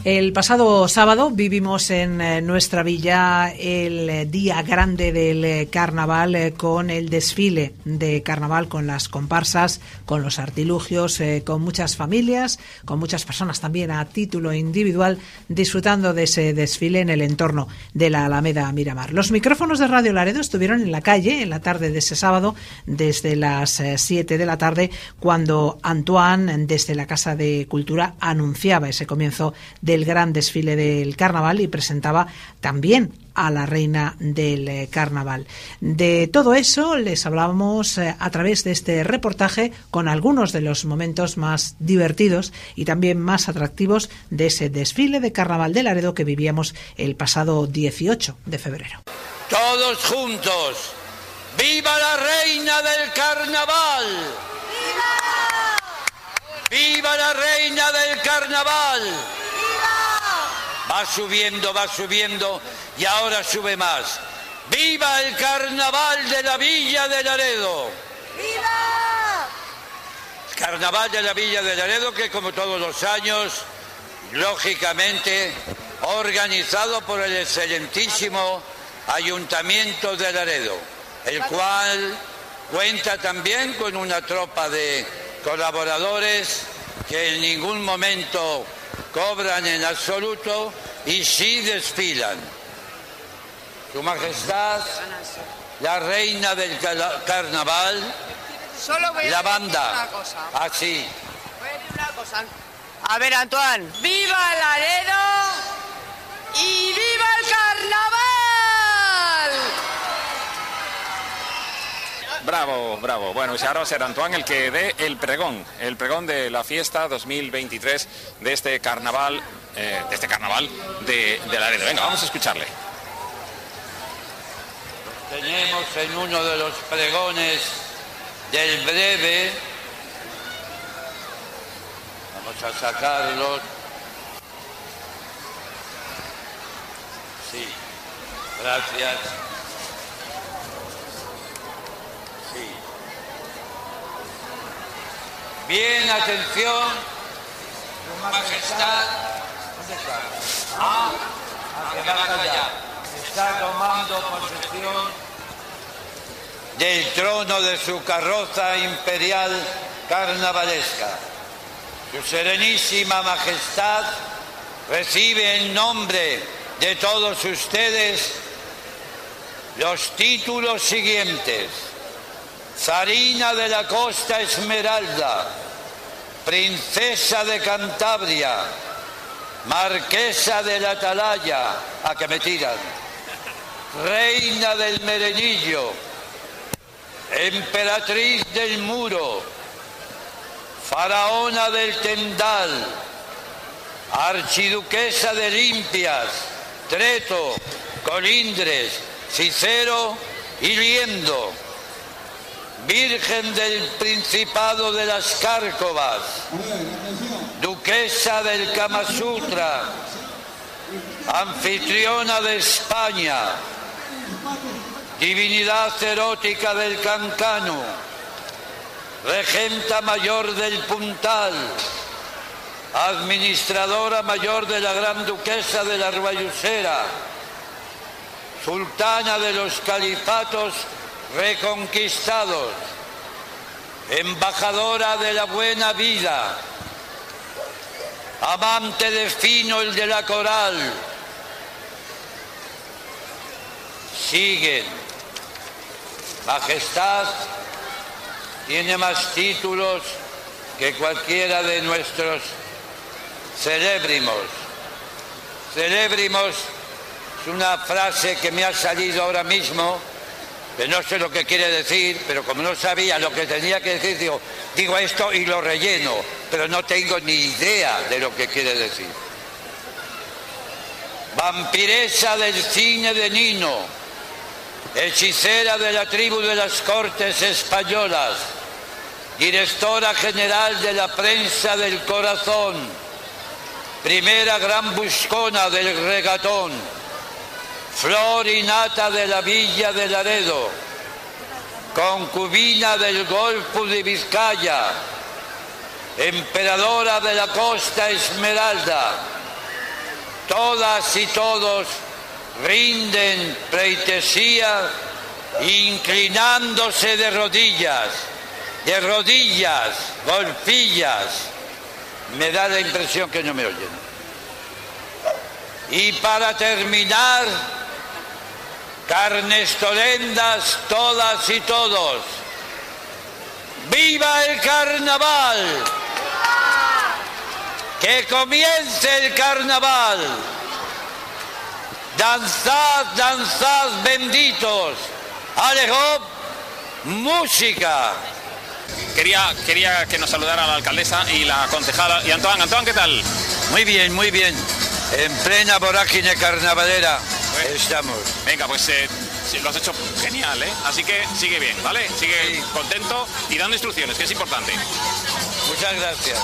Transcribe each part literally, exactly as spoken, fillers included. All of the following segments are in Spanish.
El pasado sábado vivimos en eh, nuestra villa el eh, día grande del eh, carnaval eh, con el desfile de carnaval, con las comparsas, con los artilugios, eh, con muchas familias, con muchas personas también a título individual disfrutando de ese desfile en el entorno de la Alameda Miramar. Los micrófonos de Radio Laredo estuvieron en la calle en la tarde de ese sábado desde las eh, siete de la tarde, cuando Antoine desde la Casa de Cultura anunciaba ese comienzo de el gran desfile del carnaval y presentaba también a la reina del carnaval. De todo eso les hablábamos a través de este reportaje, con algunos de los momentos más divertidos y también más atractivos de ese desfile de carnaval de Laredo que vivíamos el pasado dieciocho de febrero. Todos juntos, ¡viva la reina del carnaval! ¡Viva! ¡Viva la reina del carnaval! Va subiendo, va subiendo y ahora sube más. ¡Viva el carnaval de la Villa de Laredo! ¡Viva! El carnaval de la Villa de Laredo, que como todos los años, lógicamente, organizado por el excelentísimo Ayuntamiento de Laredo, el cual cuenta también con una tropa de colaboradores que en ningún momento cobran en absoluto y sí desfilan. Su Majestad, la reina del carnaval, Solo voy a la decir banda. una cosa. Así. Voy a decir una cosa. A ver, Antoine. ¡Viva Laredo y viva el carnaval! Bravo, bravo. Bueno, pues ahora será Antoine el que dé el pregón, el pregón de la fiesta dos mil veintitrés de este carnaval, eh, de este carnaval de, de Laredo. Venga, vamos a escucharle. Tenemos en uno de los pregones del breve. Vamos a sacarlos. Sí, gracias. Bien, atención, Su Majestad, ¿dónde está? Ah, hacia abajo allá. Está tomando posesión del trono de su carroza imperial carnavalesca. Su Serenísima Majestad recibe en nombre de todos ustedes los títulos siguientes: Zarina de la Costa Esmeralda, Princesa de Cantabria, Marquesa de la Atalaya, a que me tiran, Reina del Merenillo, Emperatriz del Muro, Faraona del Tendal, Archiduquesa de Limpias, Treto, Colindres, Cicero y Liendo, Virgen del Principado de las Cárcovas, Duquesa del Kamasutra, Anfitriona de España, Divinidad erótica del Cancano, Regenta Mayor del Puntal, Administradora Mayor de la Gran Duquesa de la Arbayusera, Sultana de los Califatos Reconquistados, Embajadora de la Buena Vida, Amante de Fino el de la Coral. Siguen. Majestad tiene más títulos que cualquiera de nuestros celébrimos. Celébrimos es una frase que me ha salido ahora mismo, que no sé lo que quiere decir, pero como no sabía lo que tenía que decir, digo, digo esto y lo relleno, pero no tengo ni idea de lo que quiere decir. Vampiresa del cine de Nino, hechicera de la tribu de las Cortes Españolas, directora general de la Prensa del Corazón, primera gran buscona del regatón, flor y nata de la Villa de Laredo, concubina del Golfo de Vizcaya, emperadora de la Costa Esmeralda, todas y todos rinden pleitesía inclinándose de rodillas, de rodillas, golpillas. Me da la impresión que no me oyen. Y para terminar, carnestolendas todas y todos. ¡Viva el carnaval! ¡Que comience el carnaval! Danzad, danzad, benditos. Alejó, música. Quería, quería que nos saludara la alcaldesa y la concejala. Y Antoine, Antoine, ¿qué tal? Muy bien, muy bien. En plena vorágine carnavalera bueno, estamos. Venga, pues eh, lo has hecho genial, ¿eh? Así que sigue bien, ¿vale? Sigue sí. contento y dando instrucciones, que es importante. Muchas gracias.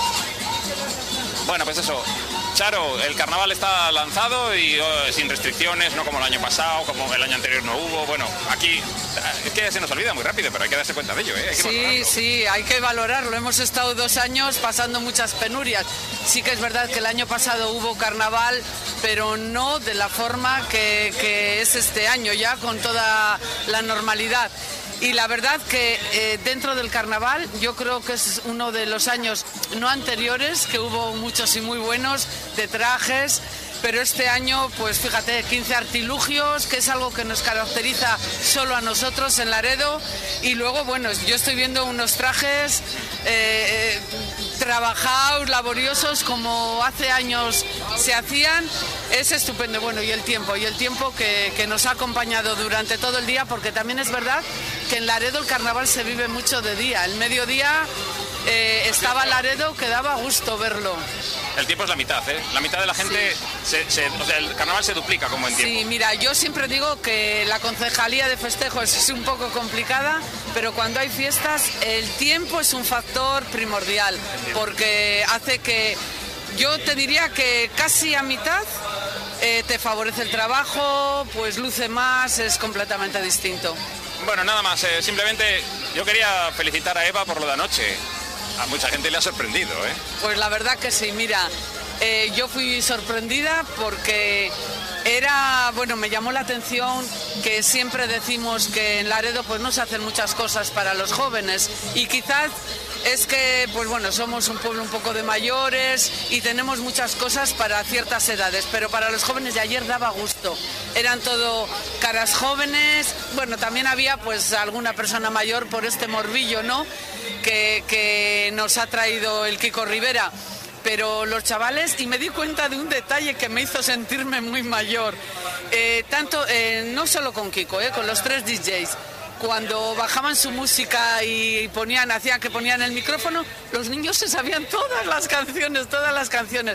Bueno, pues eso. Charo, el carnaval está lanzado y oh, sin restricciones, no como el año pasado, como el año anterior no hubo. Bueno, aquí es que se nos olvida muy rápido, pero hay que darse cuenta de ello, ¿eh? Hay que sí, valorarlo. sí, hay que valorarlo. Hemos estado dos años pasando muchas penurias. Sí que es verdad que el año pasado hubo carnaval, pero no de la forma que, que es este año, ya con toda la normalidad. Y la verdad que eh, dentro del carnaval yo creo que es uno de los años no anteriores, que hubo muchos y muy buenos de trajes, pero este año, pues fíjate, quince artilugios, que es algo que nos caracteriza solo a nosotros en Laredo. Y luego, bueno, yo estoy viendo unos trajes eh, eh, trabajados, laboriosos, como hace años se hacían. Es estupendo. Bueno, y el tiempo, y el tiempo que, que nos ha acompañado durante todo el día, porque también es verdad que en Laredo el carnaval se vive mucho de día. El mediodía eh, estaba Laredo que daba gusto verlo. El tiempo es la mitad, ¿eh? La mitad de la gente, sí. se, se, o sea, el carnaval se duplica como en tiempo. Sí, mira, yo siempre digo que la concejalía de festejos es un poco complicada, pero cuando hay fiestas el tiempo es un factor primordial, porque hace que, yo te diría que casi a mitad eh, te favorece el trabajo, pues luce más, es completamente distinto. Bueno, nada más, eh, simplemente yo quería felicitar a Eva por lo de anoche. A mucha gente le ha sorprendido, ¿eh? Pues la verdad que sí, mira, eh, yo fui sorprendida porque era, bueno, me llamó la atención que siempre decimos que en Laredo pues no se hacen muchas cosas para los jóvenes y quizás es que, pues bueno, somos un pueblo un poco de mayores y tenemos muchas cosas para ciertas edades, pero para los jóvenes de ayer daba gusto. Eran todo caras jóvenes, bueno, también había pues alguna persona mayor por este morbillo, ¿no?, que, que nos ha traído el Kiko Rivera. Pero los chavales, y me di cuenta de un detalle que me hizo sentirme muy mayor, eh, tanto, eh, no solo con Kiko, eh, con los tres D Js. Cuando bajaban su música y ponían, hacían que ponían el micrófono, los niños se sabían todas las canciones, todas las canciones.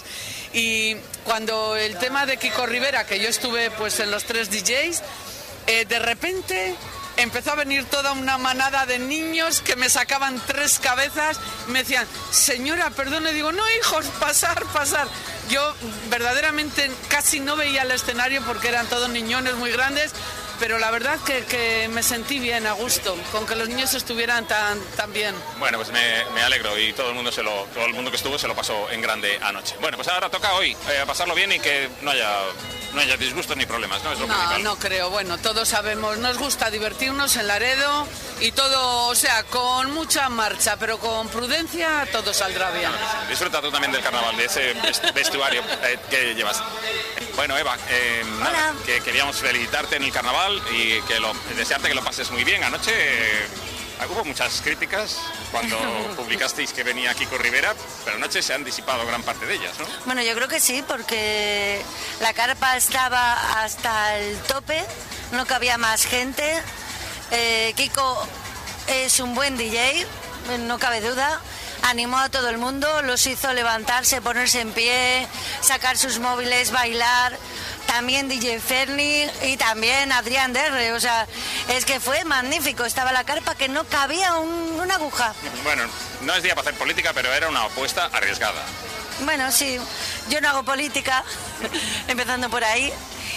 Y cuando el tema de Kiko Rivera, que yo estuve pues en los tres D Js, eh, de repente empezó a venir toda una manada de niños que me sacaban tres cabezas, me decían, señora, perdone, digo, no, hijos, pasar, pasar. Yo verdaderamente casi no veía el escenario porque eran todos niñones muy grandes, pero la verdad que, que me sentí bien, a gusto, con que los niños estuvieran tan, tan bien. Bueno, pues me, me alegro y todo el mundo se lo, todo el mundo que estuvo se lo pasó en grande anoche. Bueno, pues ahora toca hoy eh, pasarlo bien y que no haya, no haya disgustos ni problemas, ¿no? Es lo no, principal. No creo, bueno, todos sabemos, nos gusta divertirnos en Laredo y todo, o sea, con mucha marcha, pero con prudencia todo saldrá bien. Bueno, disfruta tú también del carnaval, de ese vestuario eh, que llevas. Bueno, Eva, eh, nada, que queríamos felicitarte en el carnaval y que lo, desearte que lo pases muy bien. Anoche eh, hubo muchas críticas cuando publicasteis que venía Kiko Rivera, pero anoche se han disipado gran parte de ellas, ¿no? Bueno, yo creo que sí, porque la carpa estaba hasta el tope, no cabía más gente. eh, Kiko es un buen D J, no cabe duda. Animó a todo el mundo, los hizo levantarse, ponerse en pie, sacar sus móviles, bailar. También D J Ferni y también Adrián Derre, o sea, es que fue magnífico. Estaba la carpa que no cabía un, una aguja. Bueno, no es día para hacer política, pero era una apuesta arriesgada. Bueno, sí, yo no hago política, empezando por ahí,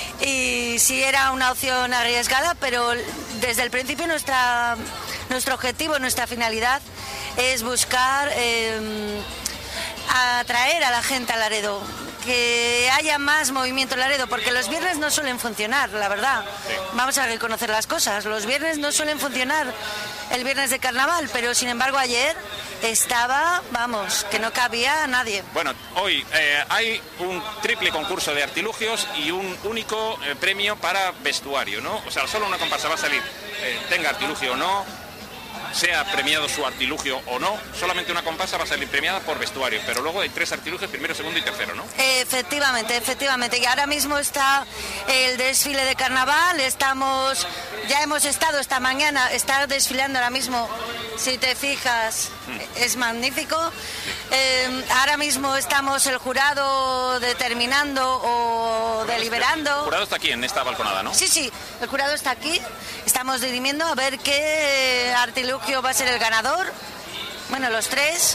y sí era una opción arriesgada, pero desde el principio nuestra, nuestro objetivo, nuestra finalidad es buscar eh, atraer a la gente a Laredo, que haya más movimiento en Laredo, porque los viernes no suelen funcionar, la verdad. Sí. Vamos a reconocer las cosas. Los viernes no suelen funcionar el viernes de carnaval, pero sin embargo ayer estaba, vamos, que no cabía a nadie. Bueno, hoy eh, hay un triple concurso de artilugios y un único eh, premio para vestuario, ¿no? O sea, solo una comparsa va a salir, eh, tenga artilugio o no, sea premiado su artilugio o no, solamente una comparsa va a salir premiada por vestuario, pero luego hay tres artilugios, primero, segundo y tercero, ¿no? Efectivamente, efectivamente, y ahora mismo está el desfile de carnaval, estamos, ya hemos estado esta mañana, está desfilando ahora mismo, si te fijas, mm. es magnífico. Eh, ahora mismo estamos el jurado determinando o deliberando. El jurado está aquí, en esta balconada, ¿no? Sí, sí, el jurado está aquí, estamos dirimiendo a ver qué artilugio va a ser el ganador, bueno, los tres,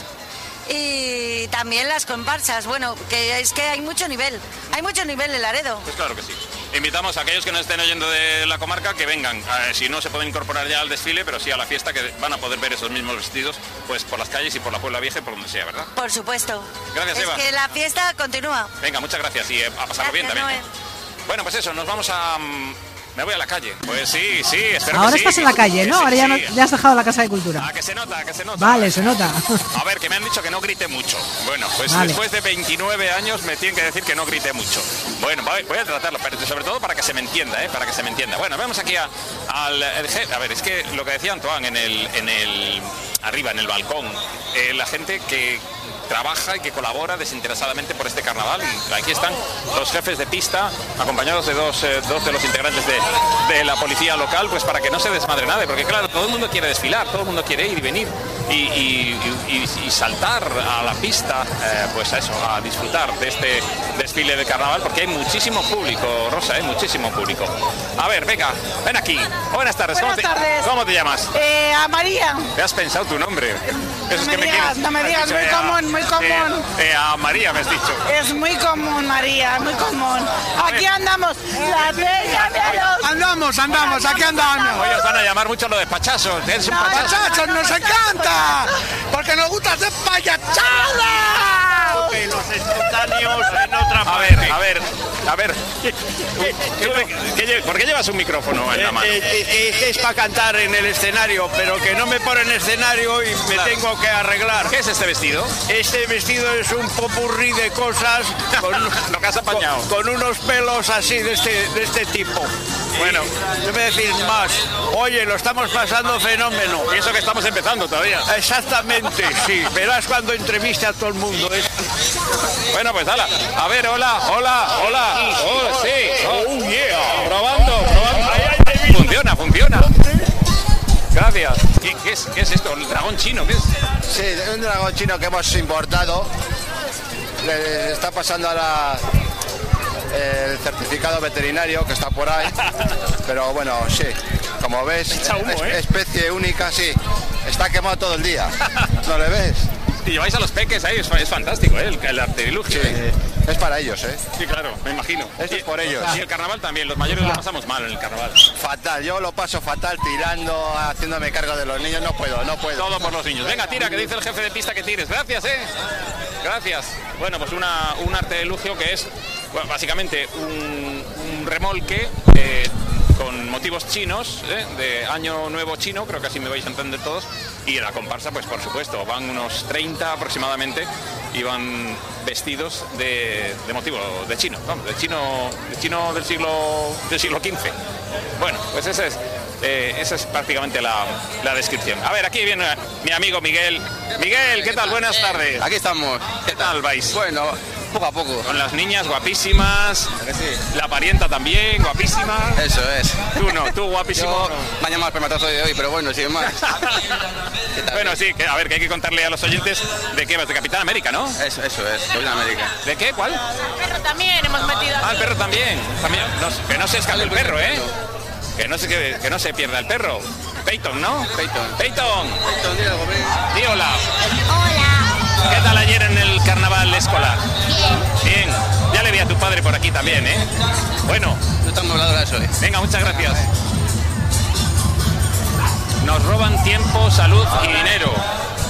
y también las comparsas. Bueno, que es que hay mucho nivel, hay mucho nivel en Laredo. Pues claro que sí. Invitamos a aquellos que nos estén oyendo de la comarca que vengan, eh, si no se pueden incorporar ya al desfile, pero sí a la fiesta, que van a poder ver esos mismos vestidos pues por las calles y por la Puebla Vieja y por donde sea, ¿verdad? Por supuesto. Gracias, Eva. Es que la fiesta continúa. Venga, muchas gracias y eh, a pasarlo Gracias, bien también. Noé. Bueno, pues eso, nos vamos a... Um, me voy a la calle. Pues sí, sí, espero Ahora que sí. estás en la calle, ¿no? Sí, Ahora ya, sí. no, ya has dejado la Casa de Cultura. Ah, que se nota, que se nota. Vale, se nota. A ver, que me han dicho que no grite mucho. Bueno, pues vale. Después de veintinueve años me tienen que decir que no grite mucho. Bueno, voy, voy a tratarlo, pero sobre todo para que se me entienda, ¿eh? Para que se me entienda. Bueno, vemos aquí a, al... El, a ver, es que lo que decía Antoine en el... En el arriba, en el balcón, eh, la gente que trabaja y que colabora desinteresadamente por este carnaval, y aquí están los jefes de pista acompañados de dos, eh, dos de los integrantes de, de la policía local, pues para que no se desmadre nada, porque claro, todo el mundo quiere desfilar, todo el mundo quiere ir y venir y, y, y, y saltar a la pista, eh, pues a eso, a disfrutar de este desfile de carnaval, porque hay muchísimo público, Rosa, hay muchísimo público. A ver, venga, ven aquí. Buenas tardes. Buenas ¿Cómo, te, tardes. ¿Cómo te llamas? Eh, a María. ¿Te has pensado tu nombre? Eso No es me que me digas, quieres- no me has digas, dicho, muy eh, común, muy común. eh, eh, a María me has dicho. Es muy común, María, muy común. Aquí andamos. La bella de los... Andamos, andamos, aquí andamos. Hoy os van a llamar mucho lo de pachazos. Eres un No, pachazo. Muchachos, nos encanta, porque nos gusta hacer payachada. Los espontáneos en otra A ver, a ver, a ver. ¿Qué- qué lle- ¿Por qué llevas un micrófono en la mano? Eh, eh, eh, es para cantar en el escenario, pero que no me ponen escenario y me Claro. tengo que arreglar. ¿Qué es este vestido? Este vestido es un popurrí de cosas con, Lo que has apañado. con, con unos pelos así de este, de este tipo. Bueno. No me decir más. Oye, lo estamos pasando fenómeno. Y eso que estamos empezando todavía. Exactamente, sí. Verás cuando entreviste a todo el mundo. ¿eh? Bueno, pues hala. A ver, hola, hola, hola. Oh, sí. Oh, yeah. Probando, probando. Funciona, funciona. Gracias. ¿Qué, qué es, ¿Qué es esto? ¿El dragón chino? ¿Qué es? Sí, un dragón chino que hemos importado. Le está pasando ahora el certificado veterinario que está por ahí. Pero bueno, sí, como ves, Echa humo, es- ¿eh? especie única, sí. Está quemado todo el día. ¿No le ves? Y lleváis a los peques ahí, es, es fantástico, ¿eh? El, el artilugio. Sí, ¿eh? es para ellos, ¿eh? Sí, claro, me imagino. Esto es por ellos. Y el carnaval también, los mayores lo pasamos mal en el carnaval. Fatal, yo lo paso fatal tirando, haciéndome cargo de los niños. No puedo, no puedo. Todo por los niños. Venga, tira, que dice el jefe de pista que tires. Gracias, ¿eh? Gracias. Bueno, pues una, un artilugio que es, bueno, básicamente un, un remolque eh, con motivos chinos, ¿eh? De Año Nuevo chino, creo que así me vais a entender todos. Y la comparsa, pues por supuesto, van unos treinta aproximadamente y van vestidos de, de motivo de chino, vamos, de chino, de chino del siglo del siglo quince. Bueno, pues ese es, eh, esa es prácticamente la, la descripción. A ver, aquí viene mi amigo Miguel. Miguel, ¿qué tal? Buenas tardes. Aquí estamos. ¿Qué tal vais? Bueno, poco a poco. Con las niñas guapísimas, ¿A que sí? la parienta también guapísima. Eso es. Tú no, tú guapísimo. Yo no. me ha llamado el espermatozoide de hoy, pero bueno, sin más. ¿Qué tal? Bueno, sí, que, a ver, que hay que contarle a los oyentes de qué vas, de Capitán América, ¿no? Eso, eso es, Capitán América. ¿De qué? ¿Cuál? Perro también hemos metido. Ah, el perro también. también. No, que no se escape el perro, ¿eh? Que no se, que, que no se pierda el perro. Peyton, ¿no? Peyton. Peyton. Peyton, dile algo, ven. Di hola. Hola. ¿Qué tal ayer en el carnaval escolar? Bien. Bien. Ya le vi a tu padre por aquí también, ¿eh? Bueno, No estamos hablando de eso, ¿eh? venga, muchas gracias. Nos roban tiempo, salud y dinero.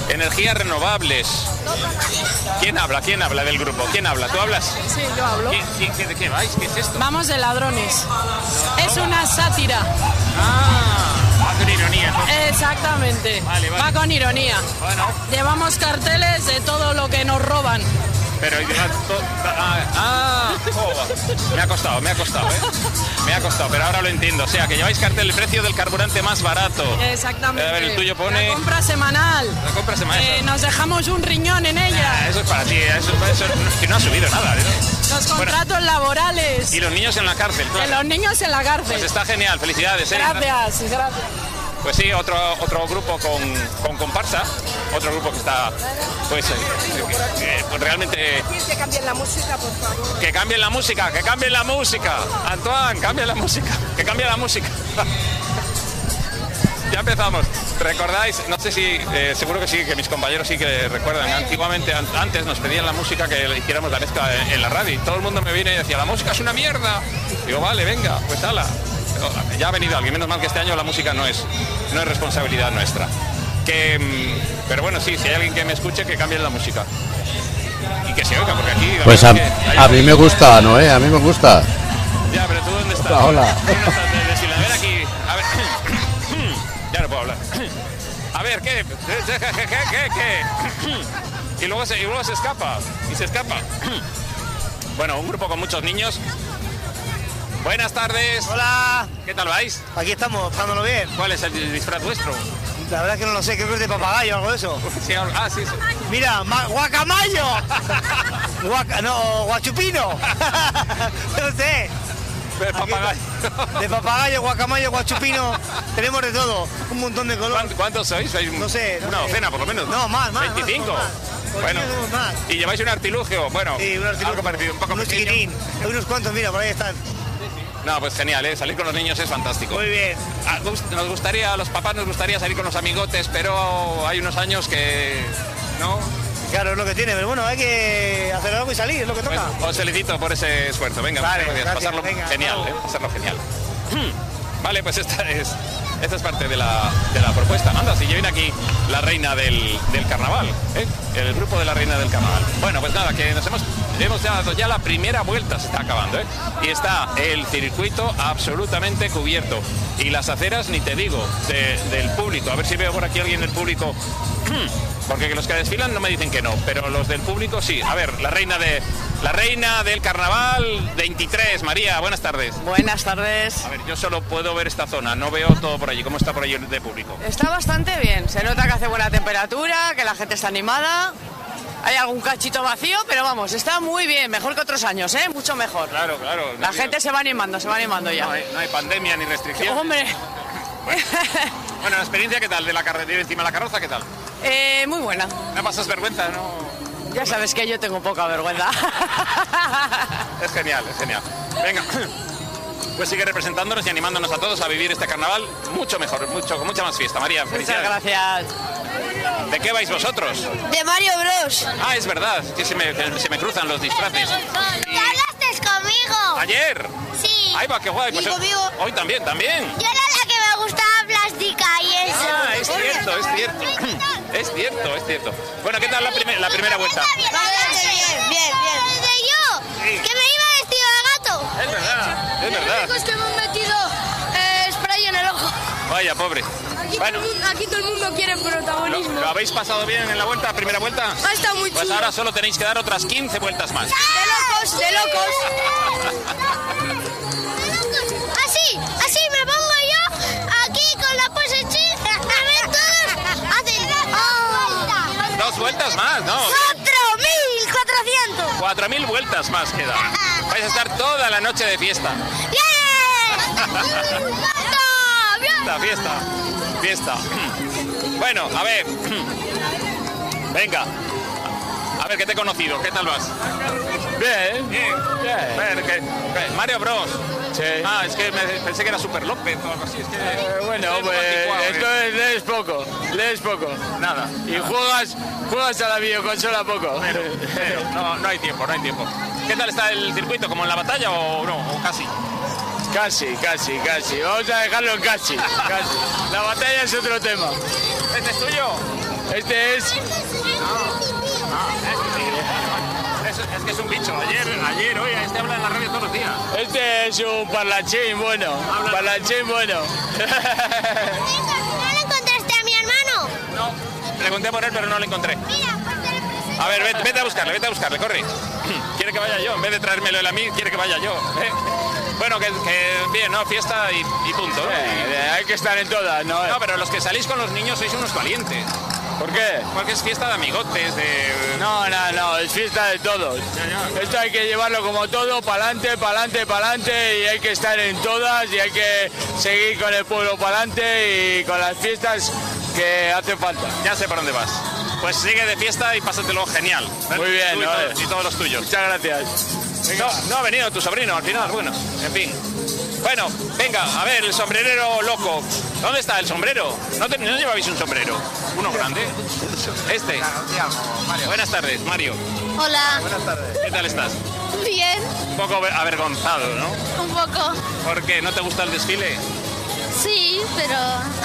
Energías renovables. ¿Quién habla? ¿Quién habla del grupo? ¿Quién habla? ¿Tú hablas? Sí, yo hablo. ¿Quién, quién, qué, ¿De qué vais? ¿Qué es esto? Vamos de ladrones. Es una sátira. Ah, va con ironía. Entonces. Exactamente. Vale, vale. Va con ironía. Bueno. Llevamos carteles de todo lo que nos roban. Pero ah, ah oh, me ha costado, me ha costado, ¿eh? Me ha costado, pero ahora lo entiendo. O sea, que lleváis cartel, el precio del carburante más barato. Exactamente. A ver, el tuyo pone... La compra semanal. La compra semanal. Eh, nos dejamos un riñón en ella. Ah, eso es para ti, eso, eso que no ha subido nada, ¿eh? Los contratos bueno, laborales. Y los niños en la cárcel, claro. Y los niños en la cárcel. Pues está genial, felicidades, ¿eh? Gracias, gracias. Pues sí, otro otro grupo con, con comparsa, otro grupo que está, pues, eh, eh, pues realmente... Que cambien la música, por favor. Que cambien la música, que cambien la música. Antoine, cambia la música, que cambie la música. Ya empezamos. ¿Recordáis? No sé si, eh, seguro que sí, que mis compañeros sí que recuerdan. Antiguamente, an antes nos pedían la música que le hiciéramos la mezcla en, en la radio. Y todo el mundo me viene y decía, la música es una mierda. Digo, vale, venga, pues hala. Ya ha venido alguien, menos mal que este año la música no es, no es responsabilidad nuestra. Que, pero bueno, sí, si hay alguien que me escuche, que cambie la música. Y que se oiga, porque aquí... Pues a, a mí me gusta, ¿no? ¿Eh? A mí me gusta. Ya, pero ¿tú dónde estás? Hola. ¿Tú no estás de decirle? A ver aquí... A ver... Ya no puedo hablar. A ver, ¿qué? ¿Qué? ¿Qué? ¿Qué? Y luego se, y luego se escapa. Y se escapa. Bueno, un grupo con muchos niños... Buenas tardes. Hola. ¿Qué tal vais? Aquí estamos, pasándolo bien. ¿Cuál es el disfraz vuestro? La verdad es que no lo sé, creo que es de papagayo o algo de eso. Sí, ah, sí, sí. Mira, guacamayo. Guaca, no, guachupino. No sé. De papagayo. De papagayo, guacamayo, guachupino. Tenemos de todo, un montón de colores. ¿Cuántos sois? No sé. No una sé. docena por lo menos. No, más, más. ¿veinticinco? Más, más. Bueno, más. ¿Y lleváis un artilugio? Bueno, sí, un artilugio. Algo parecido, un poco unos chiquitín. Hay unos cuantos, mira, por ahí están. No, pues genial, ¿eh? Salir con los niños es fantástico. Muy bien. Nos gustaría, a los papás nos gustaría salir con los amigotes, pero hay unos años que... ¿no? Claro, es lo que tiene, pero bueno, hay que hacer algo y salir, es lo que toca. Pues os felicito por ese esfuerzo. Venga, vale, gracias. gracias. Pasarlo Venga, genial, no. ¿eh? Pasarlo genial. Vale, pues esta es... Esta es parte de la, de la propuesta. Anda, si viene aquí la reina del, del carnaval, ¿eh? El grupo de la reina del carnaval. Bueno, pues nada, que nos hemos, hemos dado ya la primera vuelta, se está acabando, ¿eh? Y está el circuito absolutamente cubierto. Y las aceras, ni te digo, de, del público. A ver si veo por aquí alguien del público. Porque los que desfilan no me dicen que no, pero los del público sí. A ver, la reina de la reina del carnaval veintitrés, María, buenas tardes. Buenas tardes. A ver, yo solo puedo ver esta zona, no veo todo por allí. ¿Cómo está por allí de público? Está bastante bien, se nota que hace buena temperatura, que la gente está animada. Hay algún cachito vacío, pero vamos, está muy bien, mejor que otros años, ¿eh? Mucho mejor. Claro, claro. La gente se va animando, se va animando ya. No hay, no hay pandemia ni restricción. Hombre. Bueno. Bueno, la experiencia, ¿qué tal? De la carretera encima de la carroza, ¿qué tal? Eh, muy buena. ¿No pasas vergüenza, no? Ya sabes que yo tengo poca vergüenza. Es genial, es genial. Venga, pues sigue representándonos y animándonos a todos a vivir este carnaval mucho mejor, mucho, con mucha más fiesta. María, felicidades. Muchas gracias. ¿De qué vais vosotros? De Mario Bros. Ah, es verdad, que se me, se me cruzan los disfraces. ¿Qué hablaste conmigo? ¿Ayer? Sí. Ahí va, qué guay. Pues ¿Y conmigo? Hoy también, también. Yo era la que me gustaba plástica y eso. Ah, es cierto, es cierto. Es cierto, es cierto. Bueno, ¿qué tal la, primer, la primera vuelta? Bien, bien, bien. ¿De yo? Sí. Que me iba vestido de gato. Es verdad, es verdad. Es que me han metido eh, spray en el ojo. Vaya, pobre. Aquí, bueno. todo, el mundo, aquí todo el mundo quiere protagonismo. ¿Lo, ¿Lo habéis pasado bien en la vuelta, primera vuelta? Ha estado muy Pues chulo. ahora solo tenéis que dar otras quince vueltas más. De locos, de locos. Así, así me pongo yo aquí con la pose chill. A ver, todos hacen... Oh. Dos vueltas más, ¿no? ¡Cuatro mil cuatrocientos! Cuatro mil vueltas más quedan. Vais a estar toda la noche de fiesta. ¡Bien! Fiesta, fiesta, fiesta. Bueno, a ver. Venga. A ver, ¿qué te he conocido? ¿Qué tal vas? Bien. Bien. Bien. A ver, ¿qué? ¿qué? Mario Bros. Sí. Ah, es que me, pensé que era Super López o algo así. Es que, eh, bueno, pues entonces lees poco, lees poco. Nada. Y nada. juegas juegas a la videoconsola poco. Pero, pero no, no hay tiempo, no hay tiempo. ¿Qué tal está el circuito? ¿Como en la batalla o no? ¿O casi? Casi, casi, casi. Vamos a dejarlo en casi. Casi. La batalla es otro tema. ¿Este es tuyo? Este es... Es, es que es un bicho. Ayer, ayer, hoy, este habla en la radio todos los días. Este es un parlanchín bueno. Habla Parlanchín bueno. ¿No le encontraste a mi hermano? No, pregunté por él, pero no lo encontré. Mira, pues te lo presento. A ver, vete, vete a buscarle, vete a buscarle, corre. Quiere que vaya yo, en vez de traérmelo él a mí, quiere que vaya yo. ¿eh? Bueno, que, que bien, ¿no? Fiesta y, y punto, ¿no? Eh, hay que estar en todas, ¿no? No, pero los que salís con los niños sois unos valientes. ¿Por qué? Porque es fiesta de amigotes, de... No, no, no, es fiesta de todos. Esto hay que llevarlo como todo, pa'lante, pa'lante, pa'lante, y hay que estar en todas, y hay que seguir con el pueblo pa'lante y con las fiestas que hacen falta. Ya sé por dónde vas. Pues sigue de fiesta y pásatelo genial. Muy bien, Tú y, ¿no? todos, y todos los tuyos. Muchas gracias. No, no ha venido tu sobrino al final, bueno, en fin. Bueno, venga, a ver, el sombrerero loco. ¿Dónde está el sombrero? ¿No, te, no llevabais un sombrero? ¿Uno grande? Este. Buenas tardes, Mario. Hola. Buenas tardes. ¿Qué tal estás? Bien, Un poco avergonzado, ¿no? un poco. ¿Por qué? ¿No te gusta el desfile? Sí, pero...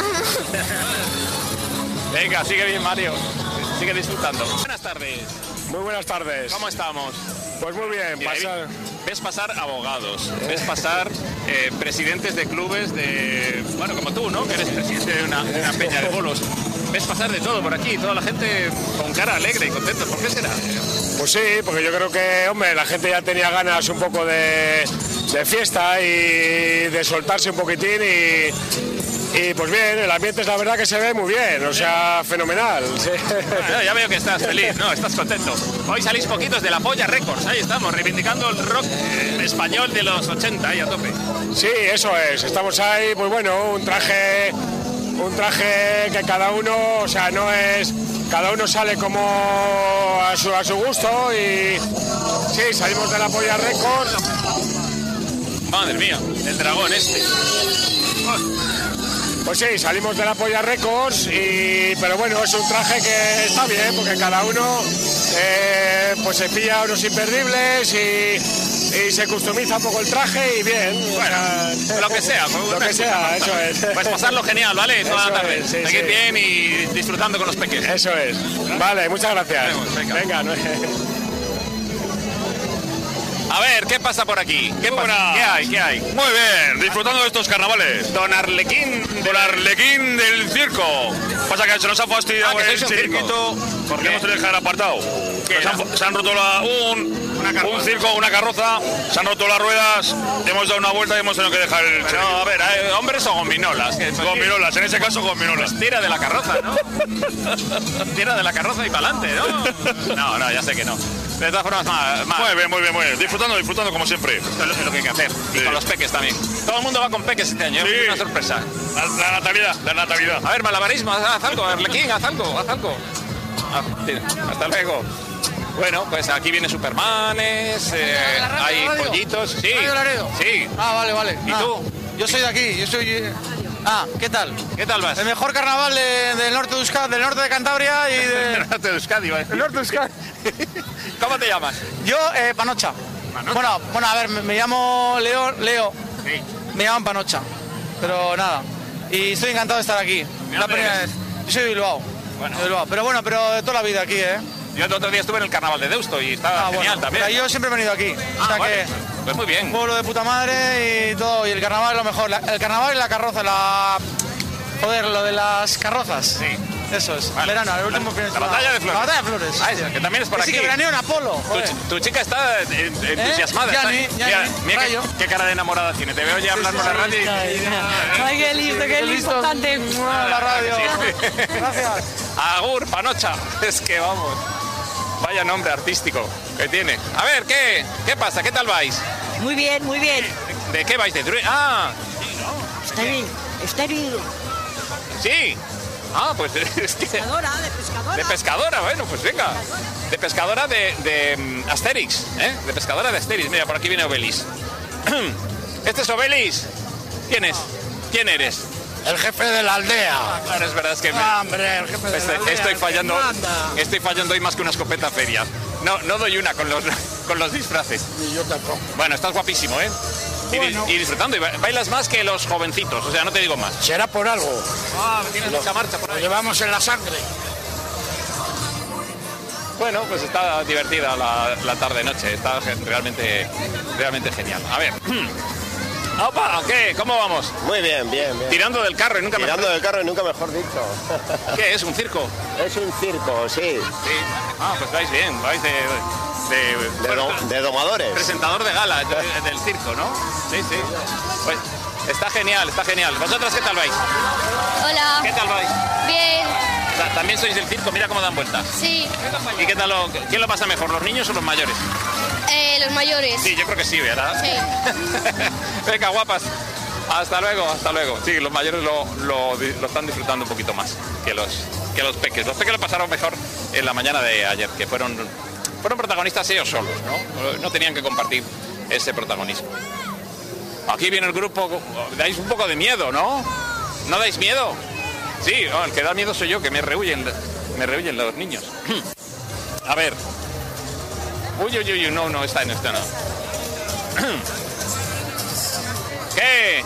Venga, sigue bien, Mario. Sigue disfrutando. Buenas tardes. Muy buenas tardes. ¿Cómo estamos? Pues muy bien. Mira, Pasar... ves pasar abogados, ves pasar eh, presidentes de clubes de... Bueno, como tú, ¿no? Que eres presidente de una, de una peña de bolos. Ves pasar de todo por aquí, toda la gente con cara alegre y contenta. ¿Por qué será? Pues sí, porque yo creo que, hombre, la gente ya tenía ganas un poco de, de fiesta y de soltarse un poquitín y... Y pues bien, el ambiente es la verdad que se ve muy bien, o sea, fenomenal. Sí. Bueno, ya veo que estás feliz, ¿no? Estás contento. Hoy salís poquitos de la Polla Records, ahí estamos, reivindicando el rock eh, español de los ochenta, ahí a tope. Sí, eso es, estamos ahí, pues bueno, un traje, un traje que cada uno, o sea, no es, cada uno sale como a su, a su gusto y sí, salimos de la Polla Records. Madre mía, el dragón este. Oh. Pues sí, salimos de la Polla Records, y, pero bueno, es un traje que está bien, porque cada uno eh, pues se pilla unos imperdibles y, y se customiza un poco el traje y bien. Bueno, o sea, lo que sea. Lo que sea, eso es. Pues pasarlo genial, ¿vale? Toda Eso la tarde. es, sí, Seguid sí. bien y disfrutando con los peques. Eso es. Vale, muchas gracias. Vemos, venga. Venga, no... A ver, ¿qué pasa por aquí? ¿Qué, pasa? Buena. ¿Qué hay? ¿Qué hay? Muy bien, disfrutando de estos carnavales. Don Arlequín. Don Arlequín del circo. Pasa que se nos ha fastidiado Ah, que el sois un circo. chiringuito porque ¿Qué? hemos tenido que dejar apartado. ¿Qué Se era? han, se han roto la, un, un circo, una carroza, se han roto las ruedas, hemos dado una vuelta y hemos tenido que dejar el Pero, chiringuito. a ver, ¿eh, ¿hombres o gominolas? Que- pues, Gominolas, en ese caso gominolas. Pues tira de la carroza, ¿no? Tira de la carroza y para adelante, ¿no? No, no, ya sé que no. De todas formas, más, más. Muy bien, muy bien, muy bien. Disfrutando, disfrutando como siempre. Esto es lo- es lo que hay que hacer. Y Sí. con los peques también. Todo el mundo va con peques este año, ¿eh? Sí. Es una sorpresa. La, la natalidad, la natalidad. A ver, malabarismo, haz algo, Arlequín, haz algo, haz algo. Ah, sí, hasta luego. Bueno, pues aquí viene Supermanes, eh, ¿La radio, hay la radio? pollitos. Sí. ¿Radio Laredo? Sí. Ah, vale, vale. ¿Y Ah, tú? Yo soy de aquí, yo soy... eh, Ah, ¿qué tal? ¿Qué tal vas? El mejor carnaval de- del norte de Euskadi, del norte de Cantabria y de... El norte de Euskadi, iba a decir. El norte de Euskadi. ¿Cómo te llamas? Yo, eh, Panocha. Panocha. Bueno, bueno, a ver, me, me llamo Leo, Leo. Sí. Me llaman Panocha. Pero nada. Y estoy encantado de estar aquí. ¿De La dónde primera eres? vez. Yo soy de Bilbao. Bueno. De Bilbao. Pero bueno, pero de toda la vida aquí, ¿eh? Yo el otro día estuve en el carnaval de Deusto y estaba Ah, genial bueno. también. Pero yo siempre he venido aquí. Ah, o sea vale. que... Pues muy bien. Un pueblo de puta madre y todo. Y el carnaval es lo mejor. La- el carnaval y la carroza, la... Joder, lo de las carrozas. Sí. Eso es. Vale. Verano, el último La- fin de la semana. batalla de Flores. La batalla de Flores. Ah, esa, que también es por Que aquí. Sí, que veraneo en Apolo. Tu, joder. ch- tu chica está eh, entusiasmada. Yani, está- Yani, mira, mira qué, rayo. qué cara de enamorada tiene. Te veo ya hablar por la radio. y- Ay, qué listo, qué listo. Importante. La radio. Sí. Gracias. Agur, Panocha. Es que vamos. Vaya nombre artístico que tiene. A ver, ¿qué? ¿Qué pasa? ¿Qué tal vais? Muy bien, muy bien. ¿De qué vais? ¿De Druid? Ah, Está bien, está bien. sí. Ah, pues es que... Pescadora, de pescadora. De pescadora, bueno, pues venga. De pescadora de, de mm, Asterix, ¿eh? De pescadora de Asterix. Mira, por aquí viene Obelis. ¿Este es Obelis? ¿Quién es? ¿Quién eres? El jefe de la aldea. Claro, es verdad, es que me- Hombre, el jefe de la estoy, aldea. estoy el que fallando. manda. Estoy fallando hoy más que una escopeta feria. No, no doy una con los, con los disfraces. Y yo tampoco. Bueno, estás guapísimo, ¿eh? Y, di- Bueno. y disfrutando. Y ba- bailas más que los jovencitos, o sea, no te digo más. Será por algo. Ah, tienes mucha marcha por Lo ahí. llevamos en la sangre. Bueno, pues está divertida la, la tarde-noche, está realmente, realmente genial. A ver... ¡Opa! ¿Qué? ¿Cómo vamos? Muy bien, bien, bien. Tirando del carro y nunca Tirando mejor... del carro y nunca mejor dicho. ¿Qué es? ¿Un circo? Es un circo, sí. Sí. Ah, pues vais bien, vais de... De, de, bueno, do, de domadores. Presentador de gala de, del circo, ¿no? Sí, sí. Pues está genial, está genial. ¿Vosotras qué tal vais? Hola. ¿Qué tal vais? Bien. O sea, también sois del circo, mira cómo dan vueltas. Sí. ¿Y qué tal lo, quién lo pasa mejor, los niños o los mayores? Eh, los mayores. Sí, yo creo que sí, ¿verdad? Sí. Venga, guapas. Hasta luego, hasta luego. Sí, los mayores lo, lo, lo están disfrutando un poquito más que los, que los peques. Los peques lo pasaron mejor en la mañana de ayer, que fueron, fueron protagonistas ellos solos, ¿no? No tenían que compartir ese protagonismo. Aquí viene el grupo, dais un poco de miedo, ¿no? ¿No dais miedo? Sí, no, el que da miedo soy yo, que me rehuyen, me rehuyen los niños. A ver. Uy, uy, uy, no, no, está en esto no. ¿Qué?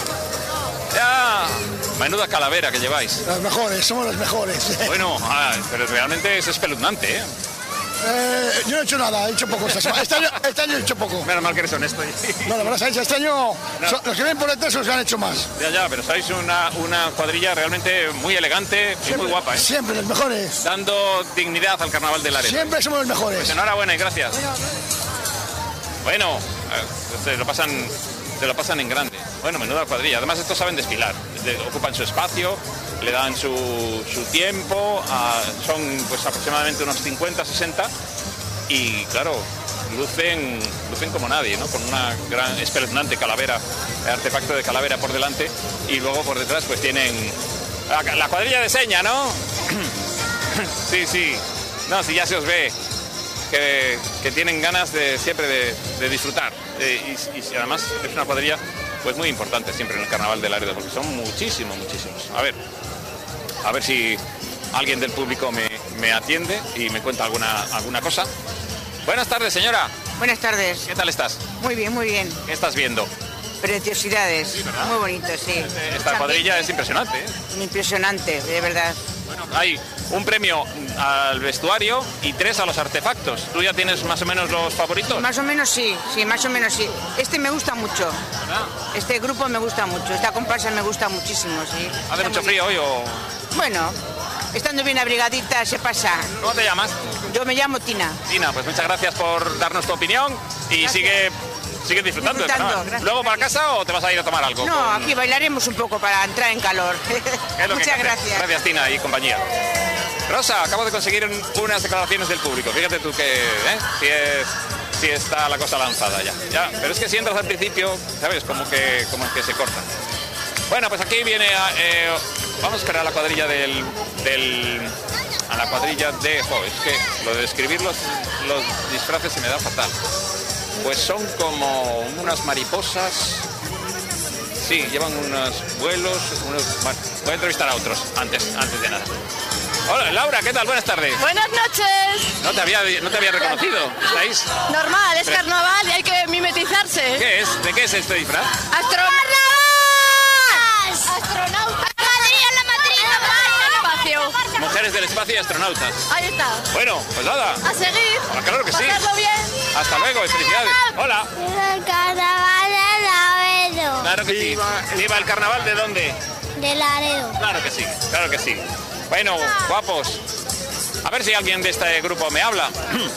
Ya. Menuda calavera que lleváis. Los mejores, somos los mejores. Bueno, ah, pero realmente es espeluznante, ¿eh? Eh, yo no he hecho nada, he hecho poco esta semana. Este año, este año he hecho poco. Menos mal que eres honesto. No, la verdad es que este año no. so, los que vienen por detrás los que han hecho más. Ya, ya, pero sois una, una cuadrilla realmente muy elegante y siempre, muy guapa, ¿eh? Siempre los mejores. Dando dignidad al carnaval de Laredo. Siempre somos los mejores. Pues enhorabuena y gracias. Bueno, se lo pasan, se lo pasan en grande. Bueno, menuda cuadrilla. Además estos saben desfilar. Ocupan su espacio, le dan su, su tiempo, a, son pues aproximadamente unos cincuenta, sesenta y claro, lucen, lucen como nadie, ¿no? Con una gran espeluznante calavera, artefacto de calavera por delante y luego por detrás pues tienen la, la cuadrilla de seña, ¿no? Sí, sí, no, si ya se os ve que, que tienen ganas de siempre de, de disfrutar eh, y, y además es una cuadrilla pues muy importante siempre en el carnaval de Laredo porque son muchísimos, muchísimos. A ver, a ver si alguien del público me, me atiende y me cuenta alguna, alguna cosa. Buenas tardes, señora. Buenas tardes. ¿Qué tal estás? Muy bien, muy bien. ¿Qué estás viendo? Preciosidades. Sí, muy bonito, sí. Esta cuadrilla es impresionante, ¿eh? Impresionante, de verdad. Bueno, hay un premio al vestuario y tres a los artefactos. ¿Tú ya tienes más o menos los favoritos? Más o menos sí, sí, más o menos sí. Este me gusta mucho. Este grupo me gusta mucho. Esta comparsa me gusta muchísimo, sí. ¿Hace mucho frío hoy o...? Bueno, estando bien abrigadita se pasa. ¿Cómo te llamas? Yo me llamo Tina. Tina, pues muchas gracias por darnos tu opinión y gracias. sigue... Sigue disfrutando. disfrutando gracias, ¿Luego para casa o te vas a ir a tomar algo? No, con... aquí bailaremos un poco para entrar en calor. Muchas gracias. Gracias, Tina, y compañía. Rosa, acabo de conseguir unas declaraciones del público. Fíjate tú que ¿eh? si, es, si está la cosa lanzada ya. ya. Pero es que si entras al principio, ¿sabes? Como que, como que se corta. Bueno, pues aquí viene... A, eh, vamos a esperar a la cuadrilla del... del a la cuadrilla de... Jo, es que lo de describir los, los disfraces se me da fatal. Pues son como unas mariposas. Sí, llevan unos vuelos. Unos... Bueno, voy a entrevistar a otros antes, antes de nada. Hola, Laura, ¿qué tal? Buenas tardes. Buenas noches. No te había, no te había reconocido. ¿Estáis? Normal, es carnaval y hay que mimetizarse. ¿Qué es? ¿De qué es este disfraz? ¡Astronautas! ¡Astronautas! ¡La madrina, la madrina! Espacio. Mujeres del espacio y astronautas. Ahí está. Bueno, pues nada. A seguir. Ah, claro que sí. Pasarlo bien. Hasta luego y felicidades. Hola. El carnaval de Laredo. Claro que sí. ¿Viva el carnaval de dónde? De Laredo. Claro que sí, claro que sí. Bueno, guapos. A ver si alguien de este grupo me habla.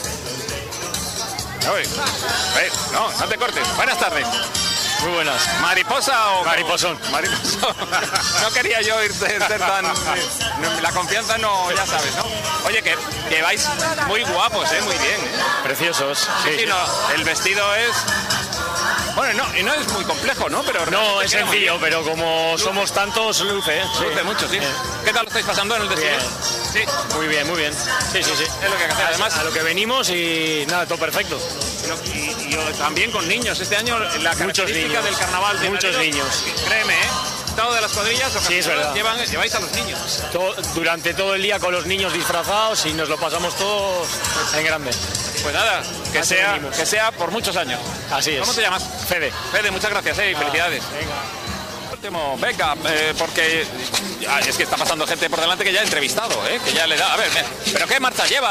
No, no te cortes. Buenas tardes. Muy buenas. ¿Mariposa o...? Mariposón. Mariposón. No quería yo ir ser, ser tan... La confianza no, ya sabes, ¿no? Oye, que, que vais muy guapos, ¿eh? Muy bien, ¿eh? Preciosos. Sí, sí, sí, no, el vestido es... Bueno, no, y no es muy complejo, ¿no? Pero no, es sencillo, pero como somos tantos, luce, ¿eh? Sí. Luce mucho, sí. Bien. ¿Qué tal lo estáis pasando en el desfile? Sí. Muy bien, muy bien. Sí, sí, sí. Es lo que hay que hacer. Además, a lo que venimos y nada, todo perfecto. Y, y, y también con niños. Este año la característica del carnaval de Muchos Laredo, niños. Créeme, ¿eh? Todo de las cuadrillas o sí, es verdad. Llevan, lleváis a los niños. Todo, durante todo el día con los niños disfrazados y nos lo pasamos todos en grande. Pues nada, que sea, que sea por muchos años. Así es. ¿Cómo te llamas? Fede. Fede, muchas gracias, eh, y felicidades. Venga. Último, venga, eh, porque ah, es que está pasando gente por delante que ya he entrevistado, eh, que ya le da. A ver, ¿pero qué marcha llevas?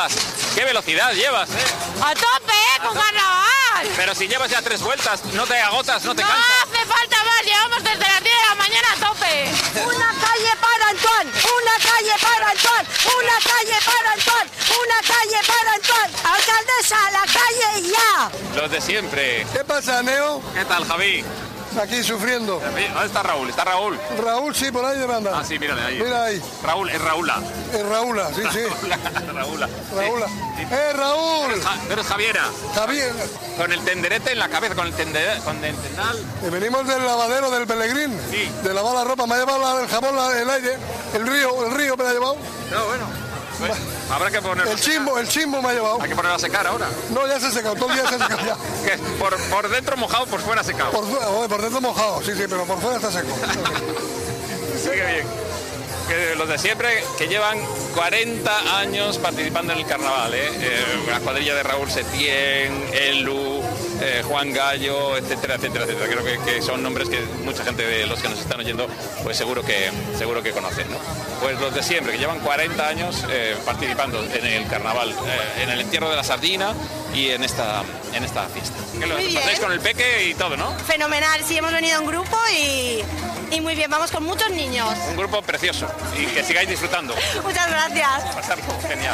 qué velocidad llevas, ¿eh? ¡A tope, eh, con carnaval! Pero si llevas ya tres vueltas, no te agotas, no te no cansas. No hace falta más, llevamos desde las diez de la mañana a tope. Una calle para Antoine, una calle para Antoine, una calle para Antoine, una calle para Antoine. Alcaldesa, a la calle y ya. Los de siempre. ¿Qué pasa, Neo? ¿Qué tal, Javi? Aquí sufriendo. ¿Dónde está Raúl? ¿Está Raúl? Raúl, sí, por ahí debe andar. Ah, sí, mírale ahí. Mira ahí. Raúl, es Raúla. Es Raúla, sí, sí. Raúla. Raúla. ¡Eh, Raúl! Eres, Ja- eres Javiera. Javier. Con el tenderete en la cabeza, con el tendere, con el tendal. Eh, venimos del lavadero del Pelegrín. Sí. De lavar la ropa. Me ha llevado la- el jabón, la- el aire. El río, el río me lo ha llevado. No, bueno. Pues, habrá que ponerlo. El chimbo, el chimbo me ha llevado. Hay que ponerlo a secar ahora. No, ya se ha secado, todo el día se ha secado ya. Que por, por dentro mojado, por fuera secado. Por, fuera, oye, por dentro mojado, sí, sí, pero por fuera está seco. Sí, que bien. Que los de siempre, que llevan cuarenta años participando en el carnaval, ¿eh? Eh, la cuadrilla de Raúl Setién, Elu, eh, Juan Gallo, etcétera, etcétera, etcétera. Creo que, que son nombres que mucha gente de los que nos están oyendo, pues seguro que seguro que conocen, ¿no? Pues los de siempre, que llevan cuarenta años eh, participando en el carnaval, eh, en el entierro de la sardina y en esta en esta fiesta. Que lo Muy bien. pasáis con el peque y todo, ¿no? Fenomenal, sí, hemos venido en grupo y, y muy bien, vamos con muchos niños. Un grupo precioso y que sigáis disfrutando. Muchas gracias. Pasarlo genial.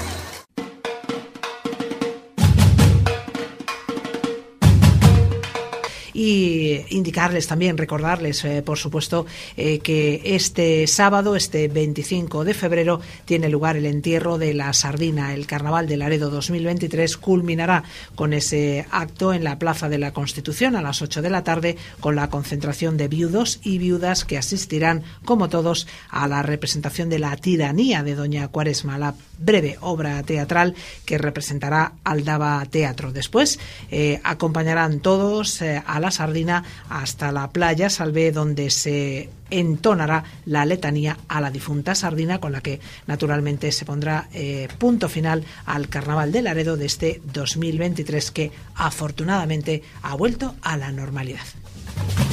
Y indicarles también, recordarles, eh, por supuesto, eh, que este sábado, este veinticinco de febrero, tiene lugar el entierro de la sardina. El Carnaval de Laredo dos mil veintitrés culminará con ese acto en la Plaza de la Constitución a las ocho de la tarde, con la concentración de viudos y viudas que asistirán, como todos, a la representación de La tiranía de Doña Cuaresma, la breve obra teatral que representará Aldaba Teatro. Después eh, acompañarán todos eh, a la sardina hasta la playa Salvé, donde se entonará la letanía a la difunta sardina, con la que naturalmente se pondrá eh, punto final al Carnaval de Laredo de este dos mil veintitrés, que afortunadamente ha vuelto a la normalidad.